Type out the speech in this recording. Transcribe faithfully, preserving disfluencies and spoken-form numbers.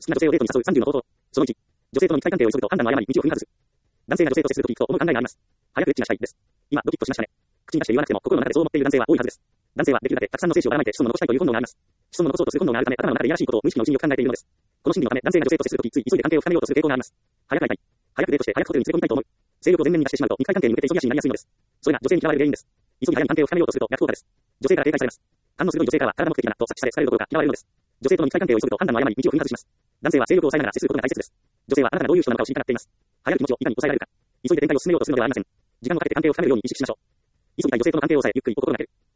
好きな女性をデートに誘うさんじゅうの方法。そのいち、女性との肉体関係を急ぐと判断の誤り道を踏み外す。男性が女性と接するときと思う考えがあります。早くエッチがしたいです。今、ドキッとしましたね。口に出して言わなくても心の中でそう思っている男性は多いはずです。男性はできるだけたくさんの精子をばらまいて子孫の残したいという本能があります。子孫の残そうとする本能があるため、頭の中でいやらしいことを無意識のうちによく考えているのです。この心理のため、男性が女性と接するとき、つい急いで関係を深めようとする傾向があります。早く会いたい。早くデートして早くホテルに連れ込みたいと思う。性欲を前面に出してしまうと、肉体関係に向けて急ぎ足になりやすいのです。それが女性に嫌われる原因です。急ぎ早に関係を深めようとすると逆効果です。女性から警戒されます。勘の鋭い女性からは体目的だなと察知され、好かれるどころか嫌われるのです。女性との肉体関係を急ぐと判断の誤り道を踏み外します。男性は性欲を抑えながら接することが大切です。女性はあなたがどういう人なのかを知りたがっています。早い気持ちをいかに抑えられるか。急いで展開を進めようとするのではありません。時間をかけて関係を深めるように意識しましょう。急ぎたい女性との関係を抑え、ゆっくり心がける。